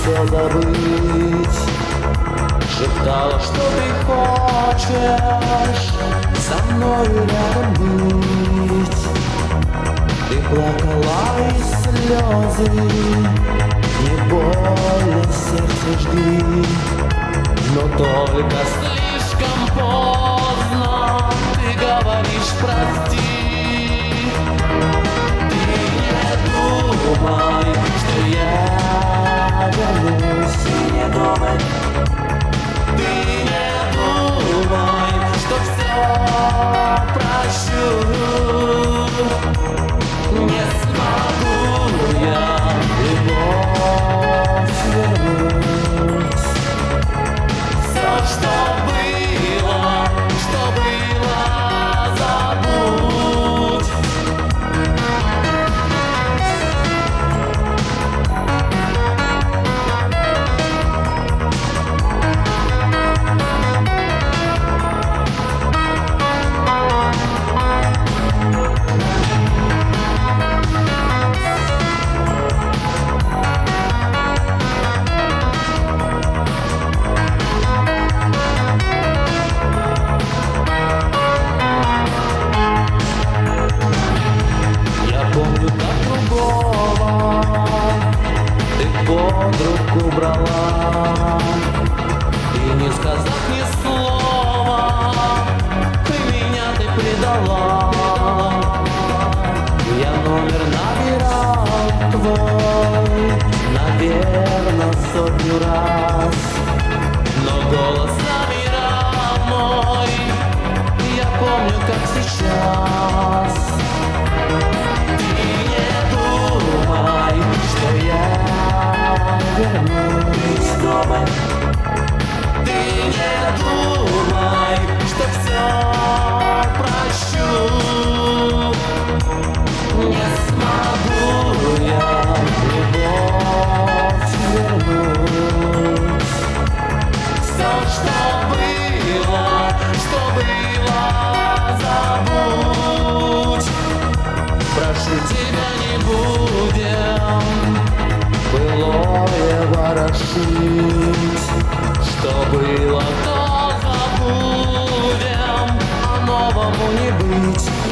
все забыть. Шептала, что ты хочешь со мною рядом быть. Ты плакала, и слезы не больно сердце жгли. Но только слишком поздно ты говоришь прости. Ты не думай, что я вернусь, и не думай. Ты не думай, что все прощу. Не смогу я любовь вернуть. Все, что было, забудь. Под руку брала, и не сказав ни слова, ты меня предала. Я номер набирал твой, наверно, сотню раз, но голос замирал мой, я помню, как сейчас. Ты не думай, что я вернусь, думай. Ты не думай, что все прощу. Не смогу я любовь вернуть. Все, что было, забудь. Прошу тебя, не будем былое ворошить. Что было, то забудем, а новому не быть.